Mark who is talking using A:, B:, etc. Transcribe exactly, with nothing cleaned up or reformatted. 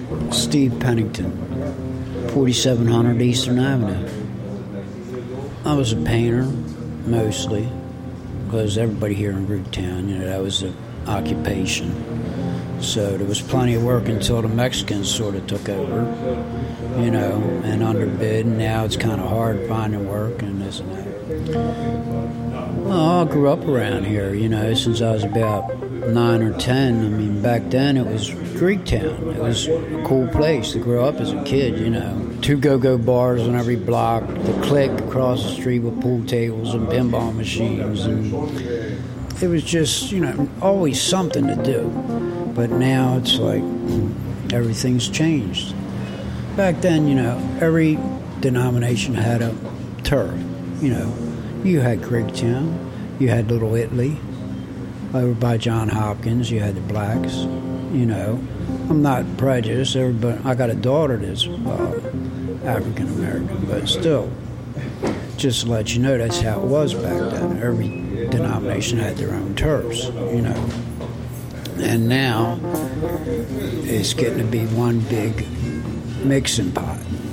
A: Steve Pennington, forty-seven hundred Eastern Avenue. I was a painter, mostly, because everybody here in Greektown, you know, that was the occupation. So there was plenty of work until the Mexicans sort of took over, you know, and underbid, and now it's kind of hard finding work and this and that. Well, I grew up around here, you know, since I was about nine or ten. I mean, back then it was Greektown. It was a cool place to grow up as a kid, you know. Two go-go bars on every block, the Click across the street with pool tables and pinball machines, and it was just, you know, always something to do. But now it's like everything's changed. Back then, you know, every denomination had a turf, you know. You had Greektown, you had Little Italy. Over by John Hopkins, you had the blacks, you know. I'm not prejudiced, everybody, I got a daughter that's uh, African-American, but still, just to let you know, that's how it was back then. Every denomination had their own turfs, you know. And now, it's getting to be one big mixing pot,